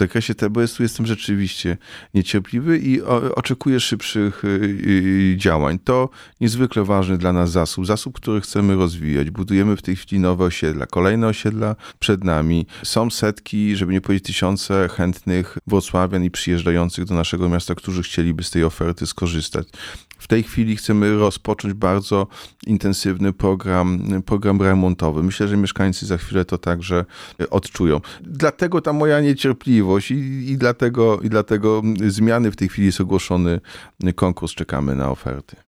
zakresie TBS-u jestem rzeczywiście niecierpliwy i oczekuję szybszych działań. To niezwykle ważny dla nas zasób, który chcemy rozwijać. Budujemy w tej chwili nowe osiedla, kolejne osiedla przed nami. Są setki, żeby nie powiedzieć tysiące chętnych wrocławian i przyjeżdżających do naszego miasta, którzy chcieliby z tej oferty skorzystać. W tej chwili chcemy rozpocząć bardzo intensywny program remontowy. Myślę, że mieszkańcy za chwilę to także odczują. Dlatego ta moja niecierpliwość i dlatego zmiany. W tej chwili jest ogłoszony konkurs, czekamy na oferty.